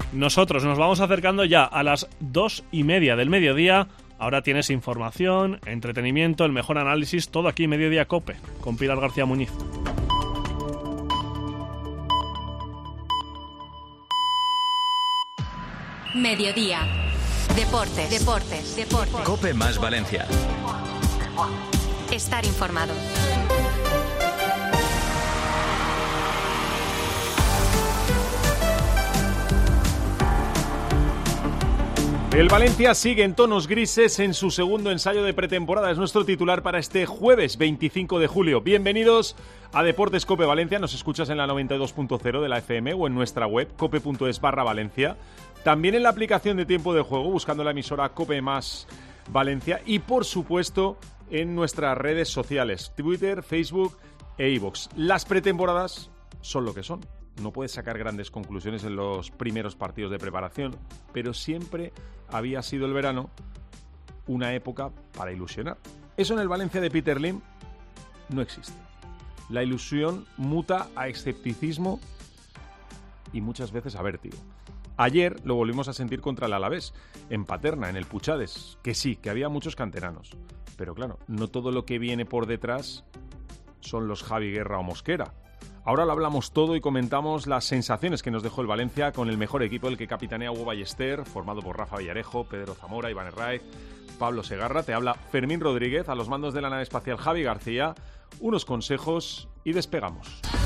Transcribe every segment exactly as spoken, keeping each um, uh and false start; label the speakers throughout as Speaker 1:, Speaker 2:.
Speaker 1: Nosotros nos vamos acercando ya a las dos y media del mediodía. Ahora tienes información, entretenimiento, el mejor análisis, todo aquí Mediodía Cope, con Pilar García Muñiz.
Speaker 2: Mediodía. Deportes. Deportes. Deportes.
Speaker 3: Cope más Valencia.
Speaker 2: Estar informado.
Speaker 4: El Valencia sigue en tonos grises en su segundo ensayo de pretemporada. Es nuestro titular para este jueves veinticinco de julio. Bienvenidos a Deportes Cope Valencia. Nos escuchas en la noventa y dos punto cero de la F M o en nuestra web cope punto es barra Valencia. También en la aplicación de Tiempo de Juego, buscando la emisora Cope más Valencia. Y por supuesto en nuestras redes sociales, Twitter, Facebook e iVoox. Las pretemporadas son lo que son. No puedes sacar grandes conclusiones en los primeros partidos de preparación, pero siempre había sido el verano una época para ilusionar. Eso en el Valencia de Peter Lim no existe. La ilusión muta a escepticismo y muchas veces a vértigo. Ayer lo volvimos a sentir contra el Alavés, en Paterna, en el Puchades, que sí, que había muchos canteranos. Pero claro, no todo lo que viene por detrás son los Javi Guerra o Mosquera. Ahora lo hablamos todo y comentamos las sensaciones que nos dejó el Valencia con el mejor equipo, el que capitanea Hugo Ballester, formado por Rafa Villarejo, Pedro Zamora, Iván Herraiz, Pablo Segarra. Te habla Fermín Rodríguez, a los mandos de la nave espacial Javi García. Unos consejos y despegamos.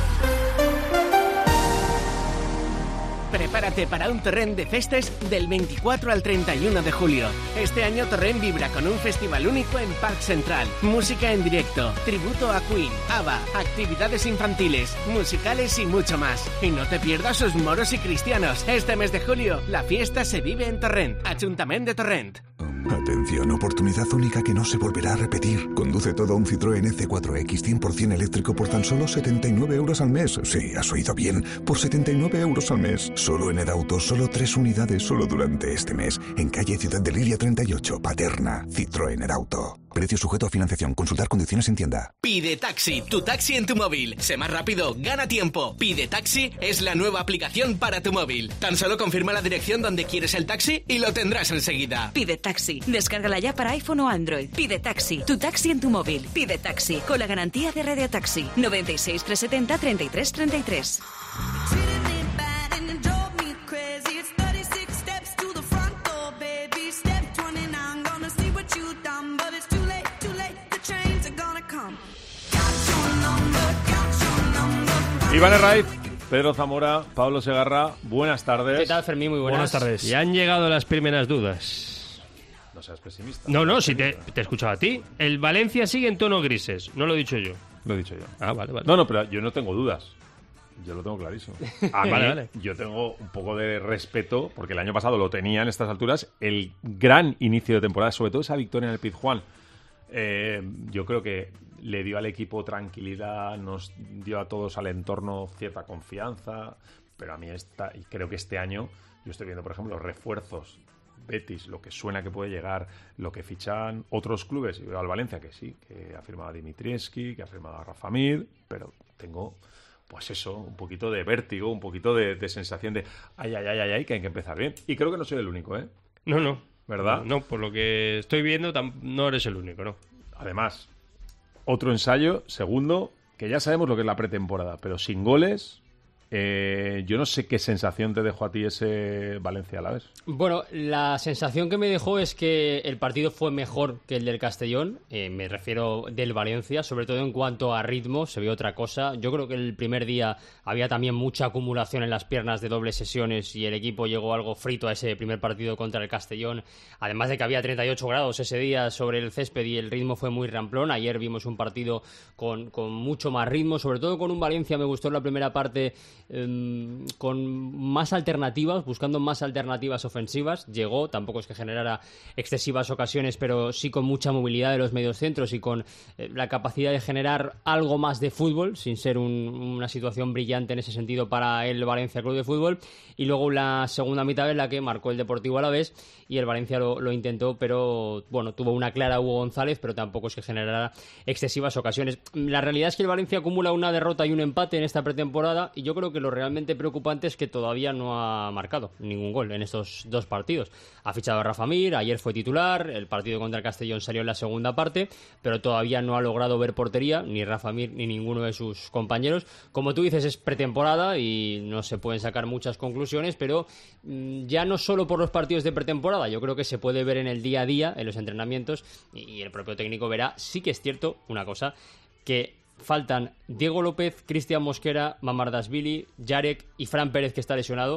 Speaker 5: Prepárate para un Torrent de festes del veinticuatro al treinta y uno de julio. Este año Torrent vibra con un festival único en Parc Central. Música en directo, tributo a Queen, ABBA, actividades infantiles, musicales y mucho más. Y no te pierdas sus moros y cristianos. Este mes de julio, la fiesta se vive en Torrent. Ayuntamiento de Torrent.
Speaker 6: Atención, oportunidad única que no se volverá a repetir. Conduce todo un Citroën C cuatro X cien por ciento eléctrico por tan solo setenta y nueve euros al mes. Sí, has oído bien, por setenta y nueve euros al mes. Solo en Edauto, solo tres unidades, solo durante este mes. En calle Ciudad de Liria treinta y ocho, Paterna. Citroën Edauto. Precio sujeto a financiación. Consultar condiciones en tienda.
Speaker 5: Pide Taxi, tu taxi en tu móvil. Sé más rápido, gana tiempo. Pide Taxi es la nueva aplicación para tu móvil. Tan solo confirma la dirección donde quieres el taxi y lo tendrás enseguida.
Speaker 2: Pide Taxi. Descárgala ya para iPhone o Android. Pide Taxi, tu taxi en tu móvil. Pide Taxi, con la garantía de Radio Taxi. noventa y seis, trescientos setenta, treinta y tres treinta y tres.
Speaker 4: Iván Herraiz, Pedro Zamora, Pablo Segarra, buenas tardes.
Speaker 7: ¿Qué tal, Fermín? Muy buenas.
Speaker 1: Buenas tardes.
Speaker 7: Ya han llegado las primeras dudas.
Speaker 4: No seas pesimista.
Speaker 7: No, no, si te, te he escuchado a ti. El Valencia sigue en tono grises, no lo he dicho yo.
Speaker 4: Lo he dicho yo.
Speaker 7: Ah, vale, vale.
Speaker 4: No, no, pero yo no tengo dudas. Yo lo tengo clarísimo. A mí,
Speaker 7: vale, vale.
Speaker 4: Yo tengo un poco de respeto, porque el año pasado lo tenía en estas alturas, el gran inicio de temporada, sobre todo esa victoria en el Pizjuán. Eh, yo creo que le dio al equipo tranquilidad, nos dio a todos al entorno cierta confianza, pero a mí esta, y creo que este año, yo estoy viendo, por ejemplo, los refuerzos, Betis, lo que suena que puede llegar, lo que fichan otros clubes, y veo al Valencia que sí, que ha firmado a Dimitrievski, que ha firmado a Rafa Mir, pero tengo, pues eso, un poquito de vértigo, un poquito de, de sensación de ay, ay, ay, ay, ay, que hay que empezar bien. Y creo que no soy el único, ¿eh?
Speaker 7: No, no.
Speaker 4: ¿Verdad?
Speaker 7: No, no, por lo que estoy viendo, tam- no eres el único, ¿no?
Speaker 4: Además, otro ensayo, segundo, que ya sabemos lo que es la pretemporada, pero sin goles. Eh, yo no sé qué sensación te dejó a ti ese Valencia Alavés.
Speaker 8: Bueno, la sensación que me dejó es que el partido fue mejor que el del Castellón, eh, me refiero del Valencia, sobre todo en cuanto a ritmo, se vio otra cosa. Yo creo que el primer día había también mucha acumulación en las piernas de dobles sesiones y el equipo llegó algo frito a ese primer partido contra el Castellón, además de que había treinta y ocho grados ese día sobre el césped y el ritmo fue muy ramplón. Ayer vimos un partido con, con mucho más ritmo, sobre todo con un Valencia, me gustó en la primera parte, eh, con más alternativas, buscando más alternativas ofensivas. Llegó, tampoco es que generara excesivas ocasiones, pero sí con mucha movilidad de los mediocentros y con eh, la capacidad de generar algo más de fútbol, sin ser un, una situación brillante en ese sentido para el Valencia Club de Fútbol. Y luego la segunda mitad en la que marcó el Deportivo Alavés y el Valencia lo, lo intentó, pero bueno, tuvo una clara Hugo González, pero tampoco es que generara excesivas ocasiones. La realidad es que el Valencia acumula una derrota y un empate en esta pretemporada y yo creo que que lo realmente preocupante es que todavía no ha marcado ningún gol en estos dos partidos. Ha fichado a Rafa Mir, ayer fue titular, el partido contra el Castellón salió en la segunda parte, pero todavía no ha logrado ver portería, ni Rafa Mir ni ninguno de sus compañeros. Como tú dices, es pretemporada y no se pueden sacar muchas conclusiones, pero mmm, ya no solo por los partidos de pretemporada, yo creo que se puede ver en el día a día, en los entrenamientos, y el propio técnico verá. Sí que es cierto una cosa, que faltan Diego López, Cristian Mosquera, Mamardashvili, Yarek y Fran Pérez, que está lesionado,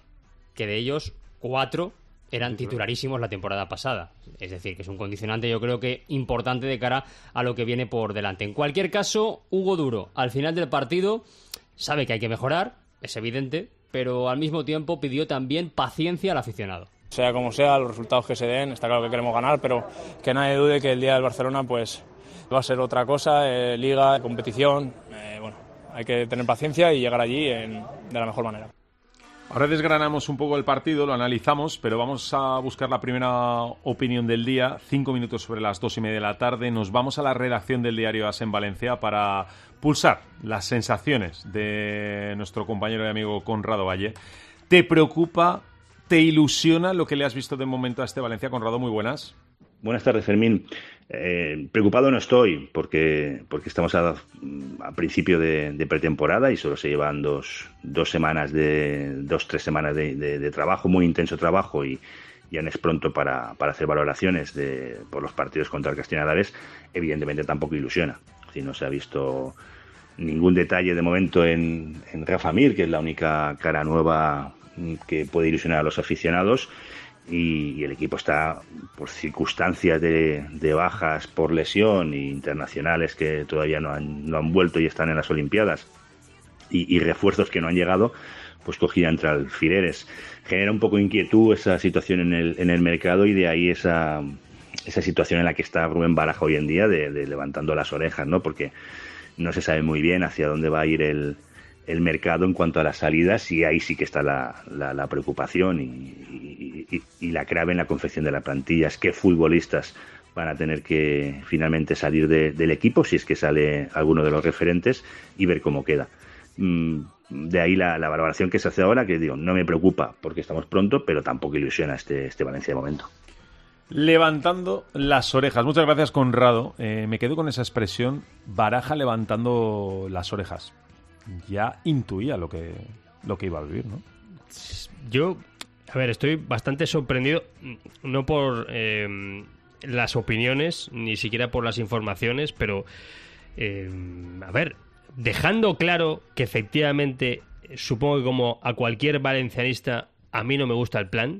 Speaker 8: que de ellos cuatro eran titularísimos la temporada pasada. Es decir, que es un condicionante, yo creo que importante de cara a lo que viene por delante. En cualquier caso, Hugo Duro, al final del partido, sabe que hay que mejorar, es evidente, pero al mismo tiempo pidió también paciencia al aficionado.
Speaker 3: Sea como sea, los resultados que se den, está claro que queremos ganar, pero que nadie dude que el día del Barcelona pues va a ser otra cosa, eh, liga, competición, eh, bueno, hay que tener paciencia y llegar allí en, de la mejor manera.
Speaker 4: Ahora desgranamos un poco el partido, lo analizamos, pero vamos a buscar la primera opinión del día. Cinco minutos sobre las dos y media de la tarde. Nos vamos a la redacción del diario AS en Valencia para pulsar las sensaciones de nuestro compañero y amigo Conrado Valle. ¿Te preocupa, te ilusiona lo que le has visto de momento a este Valencia? Conrado, muy buenas.
Speaker 9: Buenas tardes, Fermín. Eh, preocupado no estoy porque porque estamos a, a principio de, de pretemporada y solo se llevan dos, dos semanas de dos tres semanas de, de, de trabajo, muy intenso trabajo, y ya no es pronto para, para hacer valoraciones de, por los partidos contra el Castellón Alavés. Evidentemente tampoco ilusiona. Si no se ha visto ningún detalle de momento en, en Rafa Mir, que es la única cara nueva que puede ilusionar a los aficionados. Y, y el equipo está, por circunstancias de, de bajas por lesión e internacionales que todavía no han, no han vuelto y están en las Olimpiadas, y, y refuerzos que no han llegado, pues cogida entre alfileres. Genera un poco de inquietud esa situación en el, en el mercado, y de ahí esa, esa situación en la que está Rubén Baraja hoy en día, de, de levantando las orejas, ¿no? Porque no se sabe muy bien hacia dónde va a ir el el mercado en cuanto a las salidas, y ahí sí que está la, la, la preocupación y, y, y, y la clave en la confección de la plantilla es qué futbolistas van a tener que finalmente salir de, del equipo, si es que sale alguno de los referentes, y ver cómo queda. De ahí la, la valoración que se hace ahora, que digo, no me preocupa porque estamos pronto, pero tampoco ilusiona este, este Valencia de momento.
Speaker 4: Levantando las orejas. Muchas gracias, Conrado. Eh, me quedo con esa expresión, Baraja levantando las orejas. Ya intuía lo que, lo que iba a vivir, ¿no?
Speaker 7: Yo, a ver, estoy bastante sorprendido, no por eh, las opiniones, ni siquiera por las informaciones, pero, eh, a ver, dejando claro que efectivamente, supongo que como a cualquier valencianista, a mí no me gusta el plan,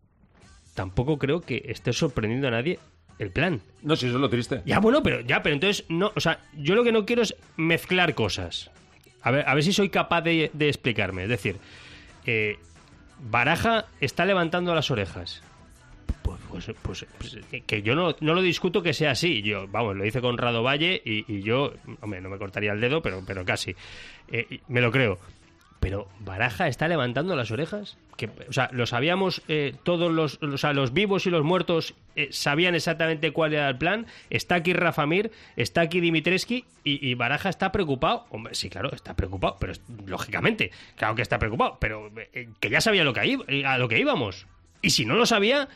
Speaker 7: tampoco creo que esté sorprendiendo a nadie el plan.
Speaker 4: No, si eso es lo triste.
Speaker 7: Ya, bueno, pero ya, pero entonces, no, o sea, yo lo que no quiero es mezclar cosas. A ver, a ver si soy capaz de, de explicarme. Es decir, eh, Baraja está levantando las orejas. Pues, pues, pues, pues que yo no, no lo discuto que sea así. Yo, vamos, lo hice con Conrado Valle y, y yo, hombre, no me cortaría el dedo, pero, pero casi. Eh, me lo creo. Pero Baraja está levantando las orejas. Que, o sea, lo sabíamos eh, todos los, o sea, los vivos y los muertos eh, sabían exactamente cuál era el plan. Está aquí Rafa Mir, está aquí Dimitrescu y, y Baraja está preocupado. Hombre, sí, claro, está preocupado, pero lógicamente, claro que está preocupado, pero eh, que ya sabía lo que hay, a lo que íbamos. Y si no lo sabía,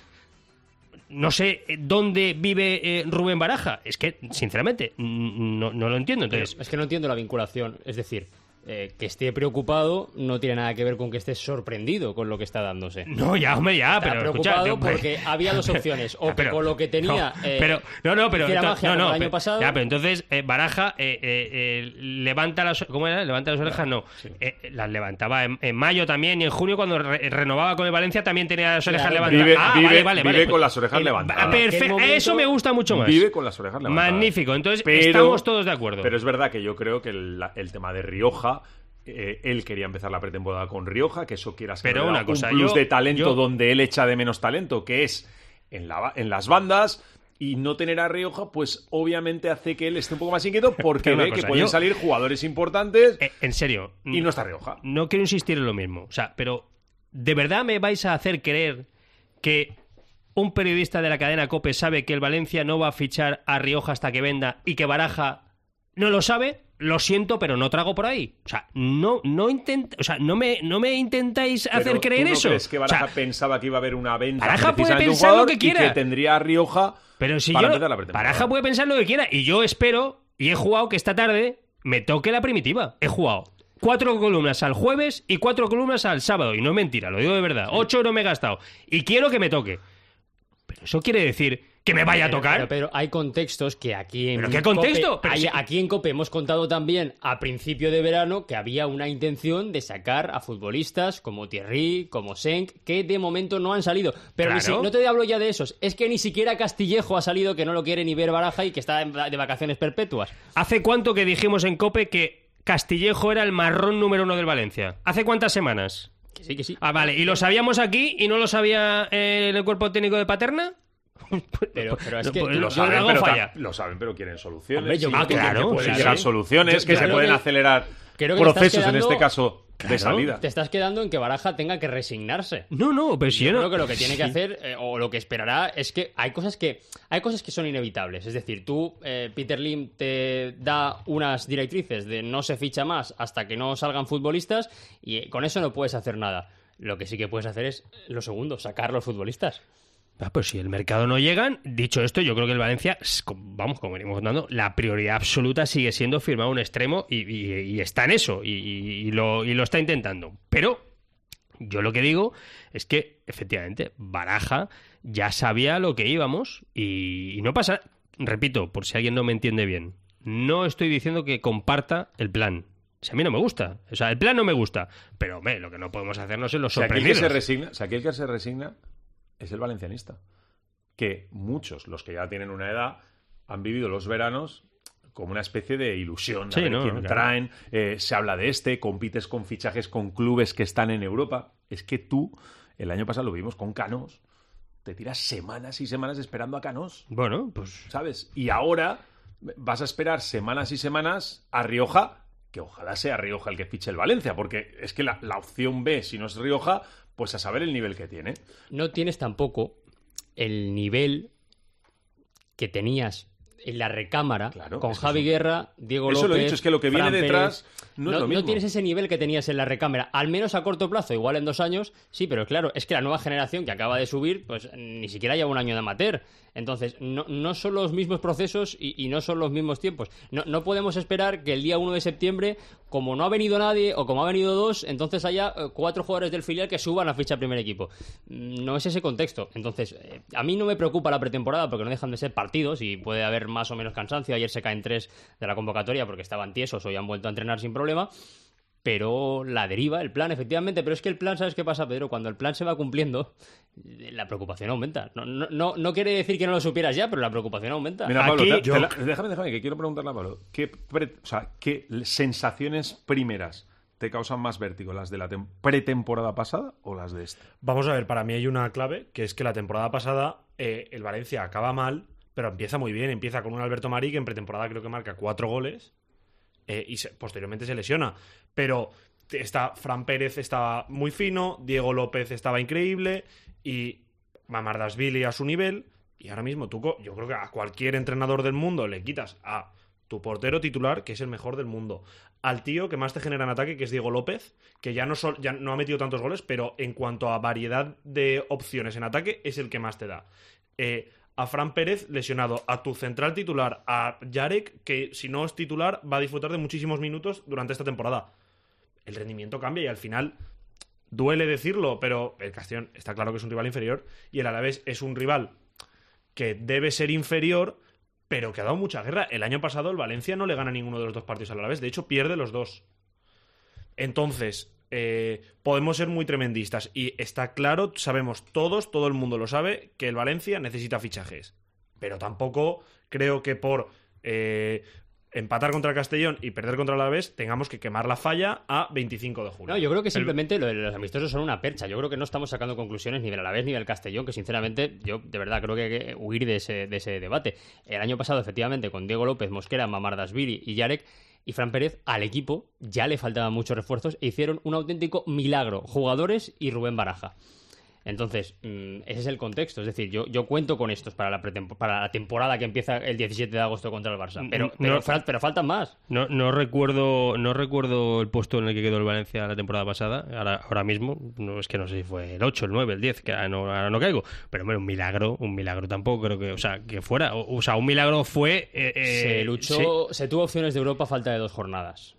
Speaker 7: no sé dónde vive eh, Rubén Baraja. Es que, sinceramente, no, no lo entiendo. Entonces,
Speaker 8: es que no entiendo la vinculación. Es decir, Eh, que esté preocupado no tiene nada que ver con que esté sorprendido con lo que está dándose.
Speaker 7: No, ya, hombre, ya,
Speaker 8: está
Speaker 7: pero
Speaker 8: preocupado
Speaker 7: escucha,
Speaker 8: porque
Speaker 7: pero,
Speaker 8: había dos opciones, o
Speaker 7: pero,
Speaker 8: que con lo que tenía
Speaker 7: no,
Speaker 8: eh,
Speaker 7: pero no, no, pero
Speaker 8: hiciera magia
Speaker 7: no, no,
Speaker 8: como el año
Speaker 7: pero,
Speaker 8: pasado.
Speaker 7: Ya, pero entonces eh, Baraja eh, eh, eh, levanta las, ¿cómo era? Levanta las orejas, no.
Speaker 8: Sí.
Speaker 7: Eh, las levantaba en, en mayo también, y en junio cuando re, renovaba con el Valencia también tenía las orejas
Speaker 8: claro,
Speaker 7: levantadas.
Speaker 4: Vive,
Speaker 7: ah,
Speaker 4: vive,
Speaker 7: vale, vale,
Speaker 4: vive
Speaker 7: vale,
Speaker 4: con
Speaker 7: pues,
Speaker 4: las orejas
Speaker 7: el,
Speaker 4: levantadas.
Speaker 7: Perfecto,
Speaker 8: momento,
Speaker 7: eso me gusta mucho más.
Speaker 4: Vive con las orejas levantadas.
Speaker 7: Magnífico, entonces
Speaker 4: pero,
Speaker 7: estamos todos de acuerdo.
Speaker 4: Pero es verdad que yo creo que el, el tema de Rioja, Eh, él quería empezar la pretemporada con Rioja, que eso quiera ser
Speaker 7: Pero una cosa,
Speaker 4: un plus
Speaker 7: yo-
Speaker 4: de talento
Speaker 7: yo-
Speaker 4: donde él echa de menos talento, que es en, la, en las bandas, y no tener a Rioja, pues obviamente hace que él esté un poco más inquieto porque
Speaker 7: Pero una
Speaker 4: ve
Speaker 7: cosa,
Speaker 4: que pueden
Speaker 7: yo-
Speaker 4: salir jugadores importantes
Speaker 7: Eh, en serio.
Speaker 4: y no está Rioja.
Speaker 7: No quiero insistir en lo mismo. O sea, pero ¿de verdad me vais a hacer creer que un periodista de la cadena COPE sabe que el Valencia no va a fichar a Rioja hasta que venda y que Baraja no lo sabe? lo siento, pero no trago por ahí. O sea, no, no intent, o sea, no me, no me intentáis
Speaker 4: pero
Speaker 7: hacer creer
Speaker 4: ¿tú no
Speaker 7: eso.
Speaker 4: ¿Crees que Baraja
Speaker 7: o sea,
Speaker 4: pensaba que iba a haber una venta?
Speaker 7: Baraja puede
Speaker 4: precisamente
Speaker 7: pensar
Speaker 4: un jugador
Speaker 7: lo que quiera.
Speaker 4: Y que tendría a Rioja
Speaker 7: pero si
Speaker 4: para
Speaker 7: yo,
Speaker 4: empezar la pretemporada.
Speaker 7: Baraja puede pensar lo que quiera. Y yo espero, y he jugado que esta tarde me toque la primitiva. He jugado cuatro columnas al jueves y cuatro columnas al sábado. Y no es mentira, lo digo de verdad. Ocho no me he gastado. Y quiero que me toque. Pero eso quiere decir que me vaya a tocar.
Speaker 8: Pero, pero hay contextos que aquí en
Speaker 7: ¿Pero qué contexto?
Speaker 8: Cope,
Speaker 7: Pero
Speaker 8: hay-
Speaker 7: si-
Speaker 8: aquí en COPE hemos contado también a principio de verano que había una intención de sacar a futbolistas como Thierry, como Senk, que de momento no han salido. Pero ni
Speaker 7: Claro.
Speaker 8: si- no te hablo ya de esos. Es que ni siquiera Castillejo ha salido, que no lo quiere ni ver Baraja y que está en- de vacaciones perpetuas.
Speaker 7: ¿Hace cuánto que dijimos en COPE que Castillejo era el marrón número uno del Valencia? ¿Hace cuántas semanas?
Speaker 8: Que sí, que sí.
Speaker 7: Ah, vale. ¿Y lo sabíamos aquí y no lo sabía eh, el cuerpo técnico de Paterna?
Speaker 8: Pero, pero es
Speaker 7: No,
Speaker 8: que
Speaker 7: pues,
Speaker 8: yo-
Speaker 7: lo
Speaker 4: Lo
Speaker 8: yo-
Speaker 7: saben,
Speaker 4: saben,
Speaker 7: algo
Speaker 4: pero
Speaker 7: falla.
Speaker 4: ta- lo saben, pero quieren soluciones.
Speaker 8: Hombre, yo
Speaker 4: Sí,
Speaker 8: creo que-
Speaker 4: que
Speaker 7: claro,
Speaker 4: pueden
Speaker 7: sí,
Speaker 4: llegar
Speaker 7: sí.
Speaker 4: soluciones,
Speaker 8: Yo-
Speaker 4: que
Speaker 8: yo
Speaker 4: se
Speaker 8: creo
Speaker 4: pueden
Speaker 8: que-
Speaker 4: acelerar
Speaker 8: creo que te estás
Speaker 4: procesos, en
Speaker 8: quedando-
Speaker 4: este caso, de
Speaker 7: Claro.
Speaker 4: salida.
Speaker 8: Te estás quedando en que Baraja tenga que resignarse.
Speaker 7: No, no, pero si
Speaker 8: Yo
Speaker 7: yo no...
Speaker 8: creo que lo que tiene que
Speaker 7: Sí.
Speaker 8: hacer, eh, o lo que esperará, es que hay cosas que hay cosas que son inevitables. Es decir, tú, eh, Peter Lim, te da unas directrices de no se ficha más hasta que no salgan futbolistas y eh, con eso no puedes hacer nada. Lo que sí que puedes hacer es lo segundo, sacar los futbolistas.
Speaker 7: Ah, pues si el mercado no llegan, dicho esto, yo creo que el Valencia, s- com- vamos, como venimos contando, la prioridad absoluta sigue siendo firmar un extremo y, y- y está en eso, y, y- y lo, y lo está intentando. Pero yo lo que digo es que, efectivamente, Baraja ya sabía lo que íbamos y, y no pasa, repito, por si alguien no me entiende bien, no estoy diciendo que comparta el plan. Si a mí no me gusta, o sea, el plan no me gusta, pero hombre, lo que no podemos hacernos es los
Speaker 4: Si aquí el que
Speaker 7: sorprendidos.
Speaker 4: se resigna, si aquí el que se resigna es el valencianista. Que muchos, los que ya tienen una edad, han vivido los veranos como una especie de ilusión. A
Speaker 7: Sí,
Speaker 4: ver
Speaker 7: ¿no?
Speaker 4: quién
Speaker 7: Claro.
Speaker 4: traen, eh, se habla de este, compites con fichajes con clubes que están en Europa. Es que tú, el año pasado lo vimos con Canós, te tiras semanas y semanas esperando a Canós,
Speaker 7: Bueno, pues...
Speaker 4: ¿sabes? Y ahora vas a esperar semanas y semanas a Rioja, que ojalá sea Rioja el que fiche el Valencia, porque es que la, la opción B, si no es Rioja, pues a saber el nivel que tiene.
Speaker 8: No tienes tampoco el nivel que tenías en la recámara
Speaker 4: Claro,
Speaker 8: con
Speaker 4: es que
Speaker 8: Javi
Speaker 4: eso-
Speaker 8: Guerra, Diego
Speaker 4: eso
Speaker 8: López.
Speaker 4: lo he dicho, es que lo que viene
Speaker 8: Fran
Speaker 4: detrás
Speaker 8: Pérez.
Speaker 4: no es lo mismo.
Speaker 8: tienes ese nivel que tenías en la recámara, al menos a corto plazo, igual en dos años, sí, pero claro, es que la nueva generación que acaba de subir, pues ni siquiera lleva un año de amateur. Entonces, no, no son los mismos procesos y, y no son los mismos tiempos. No, no podemos esperar que el día uno de septiembre, como no ha venido nadie o como ha venido dos, entonces haya eh, cuatro jugadores del filial que suban a ficha al primer equipo. Mm, No es ese contexto. Entonces, eh, a mí no me preocupa la pretemporada porque no dejan de ser partidos y puede haber más o menos cansancio. Ayer se caen tres de la convocatoria porque estaban tiesos, hoy han vuelto a entrenar sin problema. Pero la deriva, el plan, efectivamente. Pero es que el plan, ¿sabes qué pasa, Pedro? Cuando el plan se va cumpliendo, la preocupación aumenta. No, no, no, no quiere decir que no lo supieras ya, pero la preocupación aumenta.
Speaker 4: Mira, Pablo,
Speaker 7: Aquí
Speaker 4: te-
Speaker 7: yo-
Speaker 4: te la- déjame, déjame, que quiero preguntarle a Pablo. ¿Qué, pre- o sea, ¿qué sensaciones primeras te causan más vértigo? ¿Las de la tem- pretemporada pasada o las de esta?
Speaker 10: Vamos a ver, para mí hay una clave, que es que la temporada pasada eh, el Valencia acaba mal, pero empieza muy bien. Empieza con un Alberto Marí que en pretemporada creo que marca cuatro goles eh, y se- posteriormente se lesiona. Pero está, Fran Pérez estaba muy fino, Diego López estaba increíble y Mamardashvili a su nivel. Y ahora mismo tú, co- yo creo que a cualquier entrenador del mundo le quitas a tu portero titular, que es el mejor del mundo, al tío que más te genera en ataque, que es Diego López, que ya no, sol- ya no ha metido tantos goles, pero en cuanto a variedad de opciones en ataque, es el que más te da. Eh, a Fran Pérez lesionado, a tu central titular, a Yarek, que si no es titular va a disfrutar de muchísimos minutos durante esta temporada. El rendimiento cambia y al final duele decirlo, pero el Castellón está claro que es un rival inferior y el Alavés es un rival que debe ser inferior, pero que ha dado mucha guerra. El año pasado el Valencia no le gana ninguno de los dos partidos al Alavés, de hecho pierde los dos. Entonces, eh, podemos ser muy tremendistas y está claro, sabemos todos, todo el mundo lo sabe, que el Valencia necesita fichajes. Pero tampoco creo que por eh, empatar contra el Castellón y perder contra el Alavés tengamos que quemar la falla a veinticinco de julio.
Speaker 8: No, yo creo que simplemente lo de los amistosos son una percha. Yo creo que no estamos sacando conclusiones ni del Alavés ni del Castellón, que sinceramente yo de verdad creo que hay que huir de ese, de ese debate. El año pasado, efectivamente, con Diego López, Mosquera, Mamardashvili y Yarek y Fran Pérez, al equipo ya le faltaban muchos refuerzos e hicieron un auténtico milagro. Jugadores y Rubén Baraja. Entonces, mmm, ese es el contexto. Es decir, yo, yo cuento con estos para la, para la temporada que empieza el diecisiete de agosto contra el Barça. Pero,
Speaker 7: no,
Speaker 8: pero,
Speaker 7: no,
Speaker 8: fal pero faltan más.
Speaker 7: No, no, recuerdo, no recuerdo el puesto en el que quedó el Valencia la temporada pasada. Ahora, ahora mismo, no, es que no sé si fue el ocho, el nueve, el diez, que ahora no, ahora no caigo. Pero bueno, un milagro, un milagro tampoco creo que... O sea, que fuera... O, o sea, un milagro fue... Eh, eh,
Speaker 8: se luchó...
Speaker 7: Sí.
Speaker 8: Se tuvo opciones de Europa a falta de dos jornadas.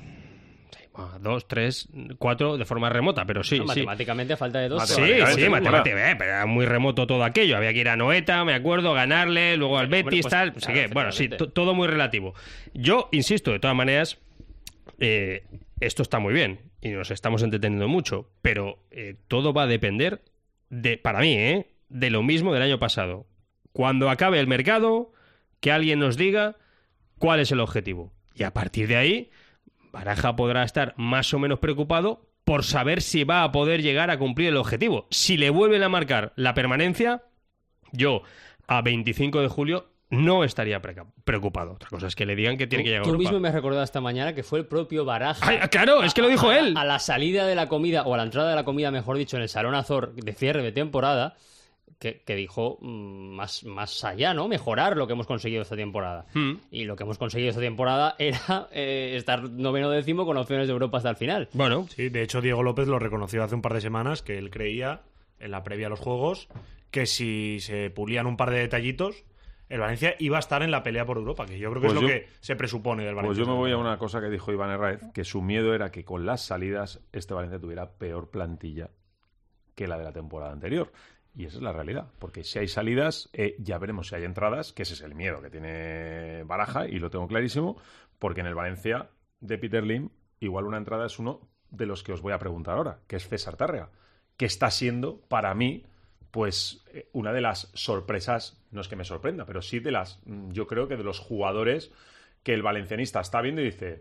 Speaker 7: Dos, tres, cuatro de forma remota, pero sí,
Speaker 8: no,
Speaker 7: sí.
Speaker 8: Matemáticamente a falta de dos.
Speaker 7: Sí, sí, matemáticamente, eh, pero era muy remoto todo aquello. Había que ir a Noeta, me acuerdo, ganarle, luego al Betis, bueno, pues, tal. Claro, que, bueno, sí, todo muy relativo. Yo insisto, de todas maneras, eh, esto está muy bien y nos estamos entreteniendo mucho, pero eh, todo va a depender de, para mí, eh, de lo mismo del año pasado. Cuando acabe el mercado, que alguien nos diga cuál es el objetivo. Y a partir de ahí, Baraja podrá estar más o menos preocupado por saber si va a poder llegar a cumplir el objetivo. Si le vuelven a marcar la permanencia, yo a veinticinco de julio no estaría preocupado. Otra cosa es que le digan que tiene que llegar a
Speaker 8: Tú
Speaker 7: Europa.
Speaker 8: mismo me has recordado esta mañana que fue el propio Baraja.
Speaker 7: Ay, claro, es que lo dijo
Speaker 8: a,
Speaker 7: él.
Speaker 8: A la salida de la comida, o a la entrada de la comida, mejor dicho, en el Salón Azor de cierre de temporada, Que, que dijo mmm, más, más allá, ¿no? Mejorar lo que hemos conseguido esta temporada. Mm. Y lo que hemos conseguido esta temporada era eh, estar noveno décimo con opciones de Europa hasta el final.
Speaker 10: Bueno, sí, de hecho Diego López lo reconoció hace un par de semanas, que él creía, en la previa a los Juegos, que si se pulían un par de detallitos, el Valencia iba a estar en la pelea por Europa, que yo creo que pues es lo yo, que se presupone del Valencia.
Speaker 4: Pues yo me voy a una cosa que dijo Iván Herráez, que su miedo era que con las salidas este Valencia tuviera peor plantilla que la de la temporada anterior. Y esa es la realidad, porque si hay salidas, eh, ya veremos si hay entradas, que ese es el miedo que tiene Baraja, y lo tengo clarísimo, porque en el Valencia de Peter Lim, igual una entrada es uno de los que os voy a preguntar ahora, que es César Tárrega, que está siendo, para mí, pues una de las sorpresas, no es que me sorprenda, pero sí de las, yo creo que de los jugadores que el valencianista está viendo y dice,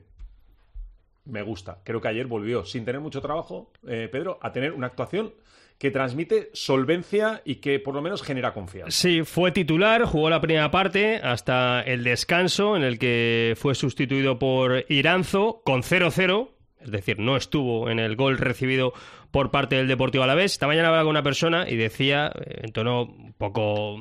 Speaker 4: me gusta. Creo que ayer volvió, sin tener mucho trabajo, eh, Pedro, a tener una actuación que transmite solvencia y que por lo menos genera confianza.
Speaker 7: Sí, fue titular, jugó la primera parte hasta el descanso, en el que fue sustituido por Iranzo con cero cero, es decir, no estuvo en el gol recibido por parte del Deportivo Alavés. Esta mañana hablaba con una persona y decía, en tono un poco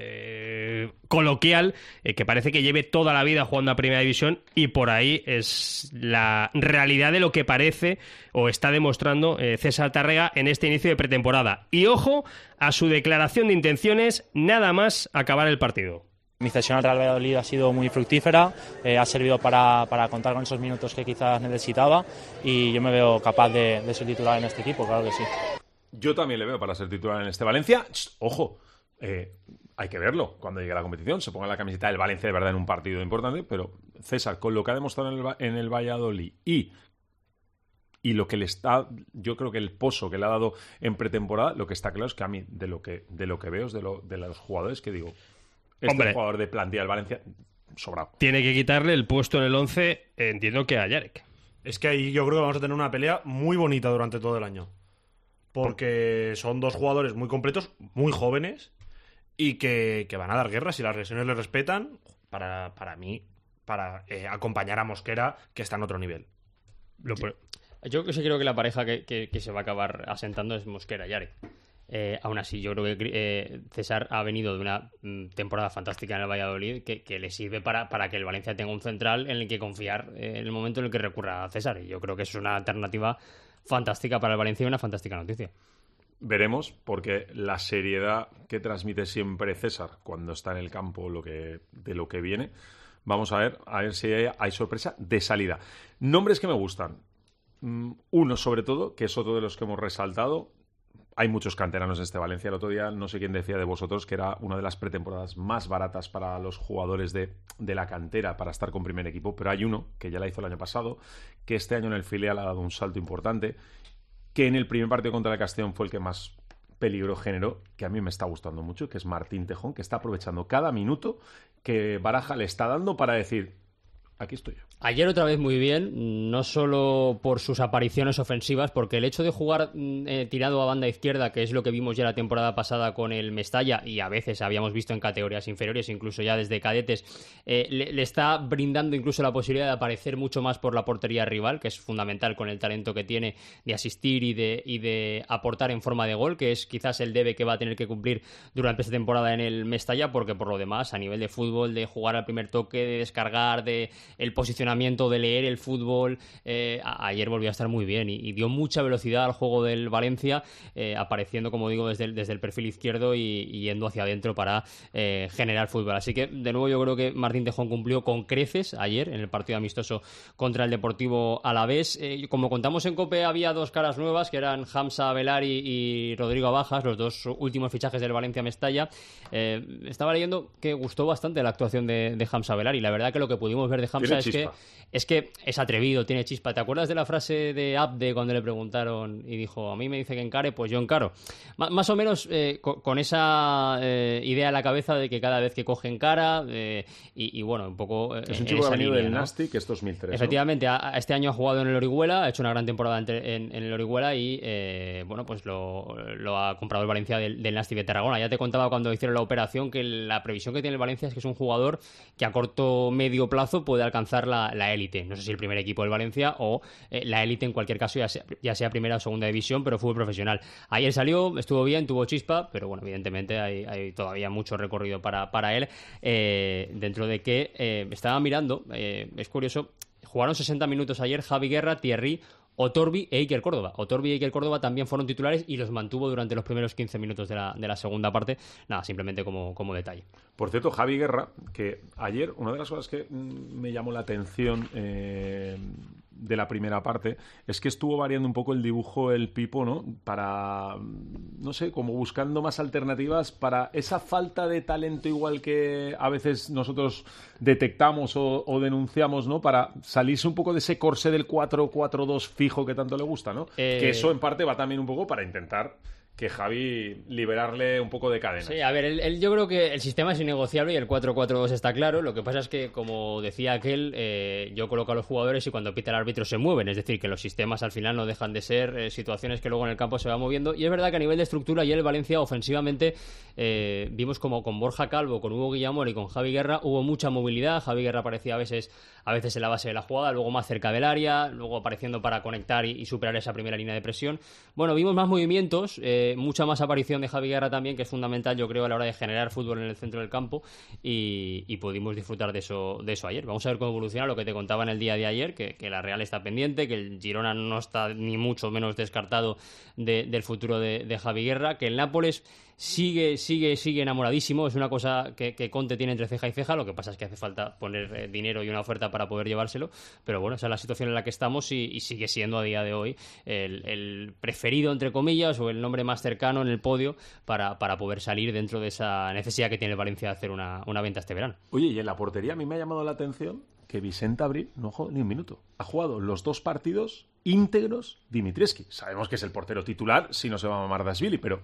Speaker 7: eh, coloquial, eh, que parece que lleve toda la vida jugando a Primera División, y por ahí es la realidad de lo que parece o está demostrando eh, César Tárrega en este inicio de pretemporada. Y ojo a su declaración de intenciones nada más acabar el partido.
Speaker 11: Mi cesión al Real Valladolid ha sido muy fructífera, eh, ha servido para, para contar con esos minutos que quizás necesitaba, y yo me veo capaz de, de ser titular en este equipo, claro que sí.
Speaker 4: Yo también le veo para ser titular en este Valencia. Ojo, eh, hay que verlo cuando llegue la competición, se ponga la camiseta del Valencia de verdad en un partido importante, pero César, con lo que ha demostrado en el, en el Valladolid y y lo que le está, yo creo que el pozo que le ha dado en pretemporada, lo que está claro es que a mí, de lo que, de lo que veo, es de, lo, de los jugadores que digo, este Hombre, jugador de plantilla del Valencia, sobrado.
Speaker 7: Tiene que quitarle el puesto en el once, entiendo que a Yarek.
Speaker 10: Es que ahí yo creo que vamos a tener una pelea muy bonita durante todo el año. Porque son dos jugadores muy completos, muy jóvenes, y que, que van a dar guerra si las lesiones les respetan, para, para mí, para eh, acompañar a Mosquera, que está en otro nivel.
Speaker 8: Lo, sí. Yo sí creo que la pareja que, que, que se va a acabar asentando es Mosquera y Yarek. Eh, aún así, yo creo que eh, César ha venido de una mm, temporada fantástica en el Valladolid que, que le sirve para, para que el Valencia tenga un central en el que confiar eh, en el momento en el que recurra a César. Y yo creo que es una alternativa fantástica para el Valencia y una fantástica noticia.
Speaker 4: Veremos, porque la seriedad que transmite siempre César cuando está en el campo, lo que, de lo que viene, vamos a ver, a ver si hay, hay sorpresa de salida. Nombres que me gustan. Uno, sobre todo, que es otro de los que hemos resaltado. Hay muchos canteranos en este Valencia. El otro día, no sé quién decía de vosotros, que era una de las pretemporadas más baratas para los jugadores de, de la cantera para estar con primer equipo, pero hay uno que ya la hizo el año pasado, que este año en el filial ha dado un salto importante, que en el primer partido contra el Castellón fue el que más peligro generó, que a mí me está gustando mucho, que es Martín Tejón, que está aprovechando cada minuto que Baraja le está dando para decir, aquí estoy yo.
Speaker 8: Ayer otra vez muy bien, no solo por sus apariciones ofensivas, porque el hecho de jugar eh, tirado a banda izquierda, que es lo que vimos ya la temporada pasada con el Mestalla, y a veces habíamos visto en categorías inferiores, incluso ya desde cadetes, eh, le, le está brindando incluso la posibilidad de aparecer mucho más por la portería rival, que es fundamental con el talento que tiene de asistir y de, y de aportar en forma de gol, que es quizás el debe que va a tener que cumplir durante esta temporada en el Mestalla, porque por lo demás, a nivel de fútbol, de jugar al primer toque, de descargar, de el posicionamiento, de leer el fútbol, eh, a, ayer volvió a estar muy bien y, y dio mucha velocidad al juego del Valencia, eh, apareciendo, como digo, desde el, desde el perfil izquierdo y, y yendo hacia adentro para eh, generar fútbol. Así que, de nuevo, yo creo que Martín Tejón cumplió con creces ayer en el partido amistoso contra el Deportivo Alavés. Eh, como contamos en COPE, había dos caras nuevas, que eran Hamza Belari y Rodrigo Abajas, los dos últimos fichajes del Valencia Mestalla. Eh, estaba leyendo que gustó bastante la actuación de, de Hamza Belari. La verdad que lo que pudimos ver de Hamza es que Es que es atrevido, tiene chispa. ¿Te acuerdas de la frase de Abde cuando le preguntaron y dijo, a mí me dice que encare, pues yo encaro? M- más o menos eh, con, con esa eh, idea en la cabeza de que cada vez que coge encara eh, y, y bueno, un poco... Eh,
Speaker 4: es un chico que ha venido del
Speaker 8: ¿no?
Speaker 4: Nastic, que es dos mil tres.
Speaker 8: Efectivamente,
Speaker 4: ¿no?
Speaker 8: a, a este año ha jugado en el Orihuela, ha hecho una gran temporada en, en, en el Orihuela y eh, bueno, pues lo, lo ha comprado el Valencia del, del Nastic de Tarragona. Ya te contaba cuando hicieron la operación que la previsión que tiene el Valencia es que es un jugador que a corto medio plazo puede alcanzar la, la élite. No sé si el primer equipo del Valencia o eh, la élite en cualquier caso, ya sea, ya sea primera o segunda división, pero fútbol profesional. Ayer salió, estuvo bien, tuvo chispa, pero bueno, evidentemente hay, hay todavía mucho recorrido para, para él, eh, dentro de que eh, estaba mirando, eh, es curioso, jugaron sesenta minutos ayer Javi Guerra, Thierry, Otorbi e Iker Córdoba. Otorbi e Iker Córdoba también fueron titulares y los mantuvo durante los primeros quince minutos de la, de la segunda parte. Nada, simplemente como, como detalle.
Speaker 4: Por cierto, Javi Guerra, que ayer una de las cosas que mm, me llamó la atención eh, de la primera parte es que estuvo variando un poco el dibujo el Pipo, ¿no? Para, no sé, como buscando más alternativas para esa falta de talento igual que a veces nosotros detectamos o, o denunciamos, ¿no? Para salirse un poco de ese corsé del cuatro cuatro dos fijo que tanto le gusta, ¿no? Eh... Que eso en parte va también un poco para intentar que Javi liberarle un poco de cadena.
Speaker 8: Sí, a ver, el, el, yo creo que el sistema es innegociable y el cuatro cuatro dos está claro. Lo que pasa es que, como decía aquel, eh, yo coloco a los jugadores y cuando pita el árbitro se mueven. Es decir, que los sistemas al final no dejan de ser eh, situaciones que luego en el campo se van moviendo. Y es verdad que a nivel de estructura, ayer el Valencia ofensivamente eh, vimos como con Borja Calvo, con Hugo Guillamón y con Javi Guerra hubo mucha movilidad. Javi Guerra aparecía a veces, a veces en la base de la jugada, luego más cerca del área, luego apareciendo para conectar y, y superar esa primera línea de presión. Bueno, vimos más movimientos, eh, mucha más aparición de Javi Guerra también, que es fundamental, yo creo, a la hora de generar fútbol en el centro del campo y, y pudimos disfrutar de eso, de eso ayer. Vamos a ver cómo evoluciona lo que te contaba en el día de ayer, que, que la Real está pendiente, que el Girona no está ni mucho menos descartado de, del futuro de, de Javi Guerra, que el Nápoles sigue, sigue, sigue enamoradísimo. Es una cosa que, que Conte tiene entre ceja y ceja. Lo que pasa es que hace falta poner eh, dinero y una oferta para poder llevárselo, pero bueno, esa es la situación en la que estamos y, y sigue siendo a día de hoy el, el preferido, entre comillas, o el nombre más cercano en el podio para, para poder salir dentro de esa necesidad que tiene el Valencia de hacer una, una venta este verano.
Speaker 4: Oye, y en la portería a mí me ha llamado la atención que Vicente Abril no ha jugado ni un minuto. Ha jugado los dos partidos íntegros Dimitrievski. Sabemos que es el portero titular si no se va a mamar Dasvili, pero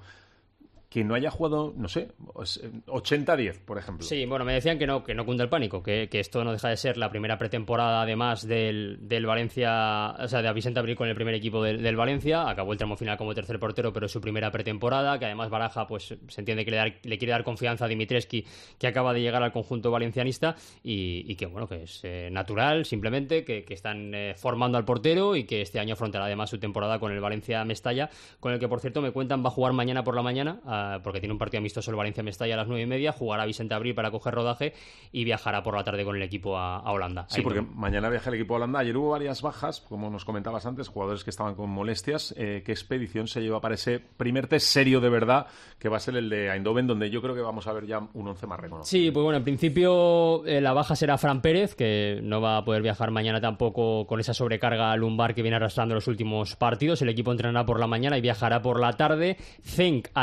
Speaker 4: que no haya jugado, no sé, ochenta diez, por ejemplo.
Speaker 8: Sí, bueno, me decían que no, que no cunde el pánico, que, que esto no deja de ser la primera pretemporada, además del, del Valencia, o sea, de Vicente Abril con el primer equipo del, del Valencia. Acabó el tramo final como tercer portero, pero es su primera pretemporada, que además Baraja, pues se entiende que le, dar, le quiere dar confianza a Dimitrievski, que acaba de llegar al conjunto valencianista, y, y que, bueno, que es eh, natural, simplemente, que, que están eh, formando al portero y que este año afrontará además su temporada con el Valencia Mestalla, con el que, por cierto, me cuentan, va a jugar mañana por la mañana, a porque tiene un partido amistoso el Valencia Mestalla a las nueve y media, jugará Vicente Abril para coger rodaje y viajará por la tarde con el equipo a, a Holanda.
Speaker 4: Sí, ahí porque no. Mañana viaja el equipo a Holanda. Ayer hubo varias bajas, como nos comentabas antes, jugadores que estaban con molestias. Eh, ¿Qué expedición se lleva para ese primer test serio de verdad, que va a ser el de Eindhoven, donde yo creo que vamos a ver ya un once más reconocido?
Speaker 8: Sí, pues bueno, en principio eh, la baja será Fran Pérez, que no va a poder viajar mañana tampoco con esa sobrecarga lumbar que viene arrastrando los últimos partidos. El equipo entrenará por la mañana y viajará por la tarde. Zenk, Almeida y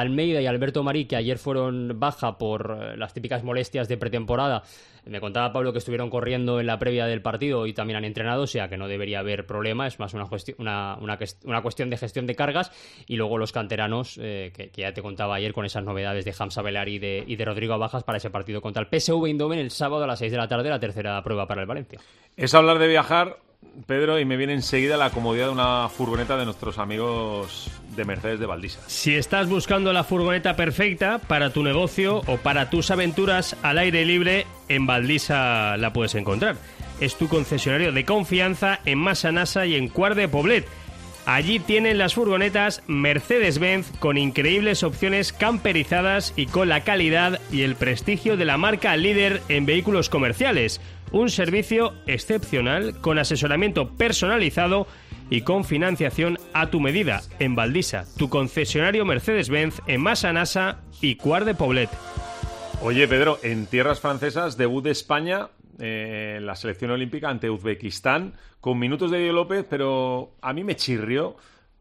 Speaker 8: y Alberto Marí, que ayer fueron baja por las típicas molestias de pretemporada. Me contaba Pablo que estuvieron corriendo en la previa del partido y también han entrenado, o sea que no debería haber problema, es más una, cuesti- una, una, una cuestión de gestión de cargas. Y luego los canteranos, eh, que, que ya te contaba ayer con esas novedades de Hamza Belari y de, y de Rodrigo Bajas para ese partido contra el P S V Eindhoven el sábado a las seis de la tarde, la tercera prueba para el Valencia.
Speaker 4: Es hablar de viajar, Pedro, y me viene enseguida la comodidad de una furgoneta de nuestros amigos de Mercedes de Valdisa.
Speaker 7: Si estás buscando la furgoneta perfecta para tu negocio o para tus aventuras al aire libre, en Valdisa la puedes encontrar. Es tu concesionario de confianza en Massanassa y en Quart de Poblet. Allí tienen las furgonetas Mercedes-Benz con increíbles opciones camperizadas y con la calidad y el prestigio de la marca líder en vehículos comerciales. Un servicio excepcional con asesoramiento personalizado y con financiación a tu medida. En Valdisa, tu concesionario Mercedes-Benz en Massanassa y Quart de Poblet.
Speaker 4: Oye, Pedro, en tierras francesas, debut de España eh, en la selección olímpica ante Uzbekistán, con minutos de Diego López, pero a mí me chirrió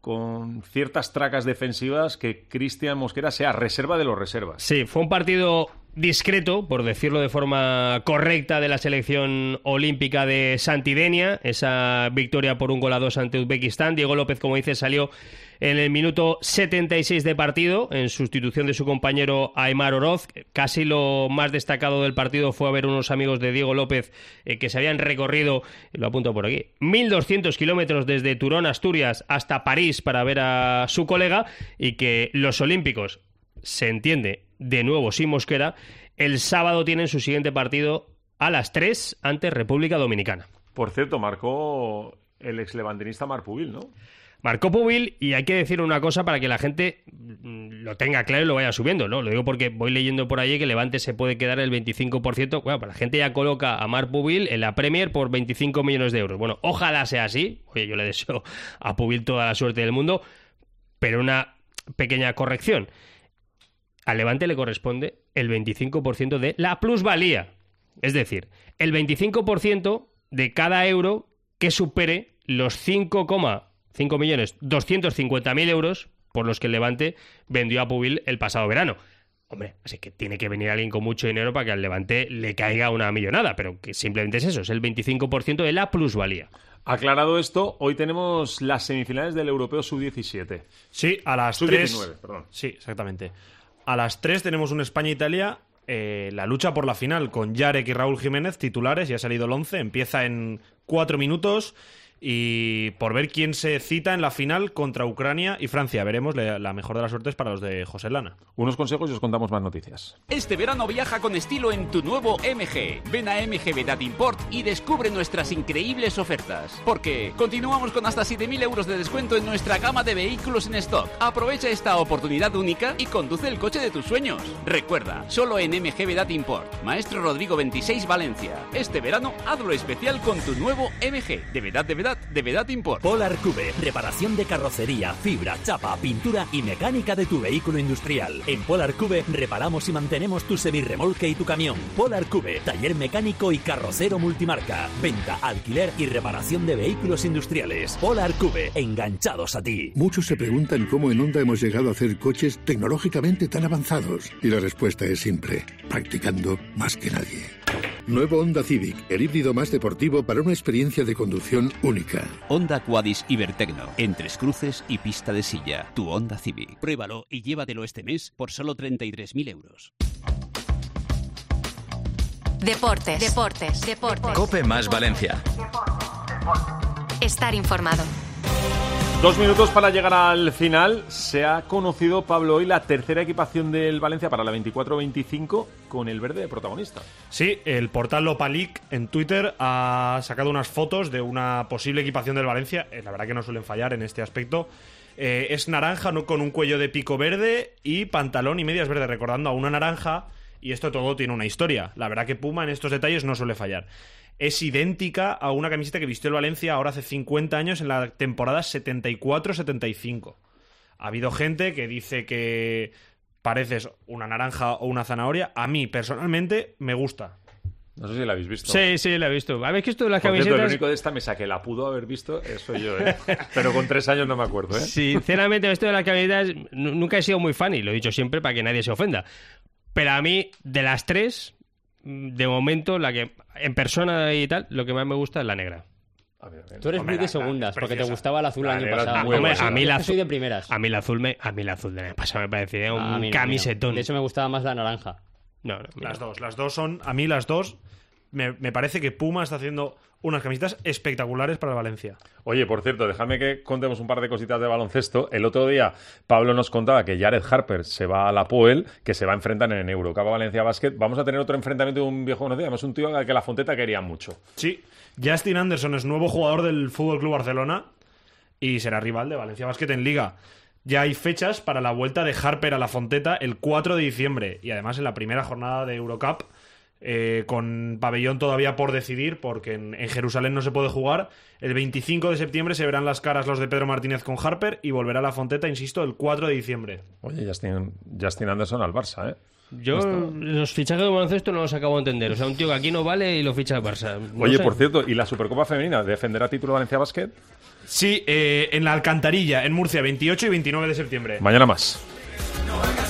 Speaker 4: con ciertas tracas defensivas que Cristian Mosquera sea reserva de los reservas.
Speaker 7: Sí, fue un partido discreto, por decirlo de forma correcta, de la selección olímpica de Santidenia, esa victoria por un gol a dos ante Uzbekistán. Diego López, como dices, salió en el minuto setenta y seis de partido, en sustitución de su compañero Aimar Oroz. Casi lo más destacado del partido fue a ver unos amigos de Diego López eh, que se habían recorrido, lo apunto por aquí, mil doscientos kilómetros desde Turón, Asturias, hasta París para ver a su colega, y que los olímpicos, se entiende, de nuevo sin Mosquera, el sábado tienen su siguiente partido a las tres ante República Dominicana.
Speaker 4: Por cierto, marcó el exlevantinista Marc Pubil, ¿no?
Speaker 7: Marcó Pubil, y hay que decir una cosa para que la gente lo tenga claro y lo vaya subiendo, ¿no? Lo digo porque voy leyendo por allí que Levante se puede quedar el veinticinco por ciento. Bueno, la gente ya coloca a Marc Pubil en la Premier por veinticinco millones de euros. Bueno, ojalá sea así. Oye, yo le deseo a Pubil toda la suerte del mundo, pero una pequeña corrección. Al Levante le corresponde el veinticinco por ciento de la plusvalía. Es decir, el veinticinco por ciento de cada euro que supere los cinco coma cinco millones doscientos cincuenta mil euros por los que el Levante vendió a Pubil el pasado verano. Hombre, así que tiene que venir alguien con mucho dinero para que al Levante le caiga una millonada, pero que simplemente es eso, es el veinticinco por ciento de la plusvalía.
Speaker 4: Aclarado esto, hoy tenemos las semifinales del Europeo sub diecisiete.
Speaker 10: Sí, a las
Speaker 4: sub diecinueve,
Speaker 10: tres.
Speaker 4: perdón.
Speaker 10: Sí, exactamente. A las tres tenemos un España-Italia, eh, la lucha por la final con Yarek y Raúl Jiménez titulares, ya ha salido el once, empieza en cuatro minutos. Y por ver quién se cita en la final contra Ucrania y Francia. Veremos, la mejor de las suertes para los de José Lana.
Speaker 4: Unos consejos y os contamos más noticias.
Speaker 12: Este verano viaja con estilo en tu nuevo M G. Ven a M G Vedat Import y descubre nuestras increíbles ofertas. Porque continuamos con hasta siete mil euros de descuento en nuestra gama de vehículos en stock. Aprovecha esta oportunidad única y conduce el coche de tus sueños. Recuerda, solo en M G Vedat Import. Maestro Rodrigo veintiséis, Valencia. Este verano hazlo especial con tu nuevo M G. De Vedat, de Vedat, de Vedat Import.
Speaker 13: Polar Cube, reparación de carrocería, fibra, chapa, pintura y mecánica de tu vehículo industrial. En Polar Cube reparamos y mantenemos tu semirremolque y tu camión. Polar Cube, taller mecánico y carrocero multimarca. Venta, alquiler y reparación de vehículos industriales. Polar Cube, enganchados a ti.
Speaker 6: Muchos se preguntan cómo en Honda hemos llegado a hacer coches tecnológicamente tan avanzados. Y la respuesta es simple: practicando más que nadie. Nuevo Honda Civic, el híbrido más deportivo para una experiencia de conducción única.
Speaker 12: Honda Quadis Ibertecno, en Tres Cruces y pista de silla. Tu Honda Civic. Pruébalo y llévatelo este mes por solo treinta y tres mil euros.
Speaker 14: Deportes. Deportes. Deportes.
Speaker 15: Cope más Valencia.
Speaker 14: Estar informado.
Speaker 4: Dos minutos para llegar al final. Se ha conocido, Pablo, hoy la tercera equipación del Valencia para la veinticuatro veinticinco con el verde de protagonista.
Speaker 10: Sí, el portal Lopalic en Twitter ha sacado unas fotos de una posible equipación del Valencia. Eh, la verdad que no suelen fallar en este aspecto. Eh, es naranja, ¿no?, con un cuello de pico verde y pantalón y medias verdes, recordando a una naranja. Y esto todo tiene una historia. La verdad que Puma en estos detalles no suele fallar. Es idéntica a una camiseta que vistió el Valencia ahora hace cincuenta años en la temporada setenta y cuatro setenta y cinco. Ha habido gente que dice que pareces una naranja o una zanahoria. A mí, personalmente, me gusta.
Speaker 4: No sé si la habéis visto.
Speaker 7: Sí, sí, la he visto. ¿Habéis visto de las
Speaker 4: Por
Speaker 7: camisetas?
Speaker 4: cierto, el único de esta mesa que la pudo haber visto eh, soy yo, ¿eh? Pero con tres años no me acuerdo, ¿eh?
Speaker 7: Sinceramente, esto de las camisetas n- nunca he sido muy fan y lo he dicho siempre para que nadie se ofenda. Pero a mí, de las tres, de momento, la que en persona y tal, lo que más me gusta es la negra.
Speaker 4: A ver, a ver.
Speaker 8: Tú eres
Speaker 7: Hombre,
Speaker 8: muy de
Speaker 7: la-
Speaker 8: segundas,
Speaker 7: la
Speaker 8: porque te
Speaker 7: preciosa.
Speaker 8: gustaba el azul el
Speaker 4: La
Speaker 8: año
Speaker 4: negra es
Speaker 8: pasado.
Speaker 4: muy
Speaker 7: Hombre,
Speaker 4: buena.
Speaker 7: a mí
Speaker 8: Yo
Speaker 7: la
Speaker 8: es que soy
Speaker 7: azul-
Speaker 8: de primeras.
Speaker 7: A mí la azul, me, a mí la azul del año pasado me parecía un
Speaker 8: A mí no,
Speaker 7: camisetón.
Speaker 8: a mí no. De hecho, me gustaba más la naranja.
Speaker 7: No, no, mira.
Speaker 10: Las dos, las dos son, a mí las dos, me, me parece que Puma está haciendo unas camisetas espectaculares para el Valencia.
Speaker 4: Oye, por cierto, dejadme que contemos un par de cositas de baloncesto. El otro día Pablo nos contaba que Jared Harper se va a la Poel, que se va a enfrentar en Eurocup Valencia Basket. Vamos a tener otro enfrentamiento de un viejo conocido, además un tío al que la Fonteta quería mucho.
Speaker 10: Sí, Justin Anderson es nuevo jugador del F C Barcelona y será rival de Valencia Basket en Liga. Ya hay fechas para la vuelta de Harper a la Fonteta el cuatro de diciembre y además en la primera jornada de Eurocup, eh, con pabellón todavía por decidir porque en, en Jerusalén no se puede jugar. El veinticinco de septiembre se verán las caras los de Pedro Martínez con Harper y volverá a la Fonteta, insisto, el cuatro de diciembre.
Speaker 4: Oye, Justin, Justin Anderson al Barça, ¿eh?
Speaker 7: Yo los fichajes de baloncesto no los acabo de entender. O sea, un tío que aquí no vale y lo ficha el Barça. No
Speaker 4: Oye,
Speaker 7: sé.
Speaker 4: por cierto, ¿y la Supercopa Femenina defenderá título Valencia Basket?
Speaker 10: Sí, eh, en la Alcantarilla, en Murcia, veintiocho y veintinueve de septiembre.
Speaker 4: Mañana más.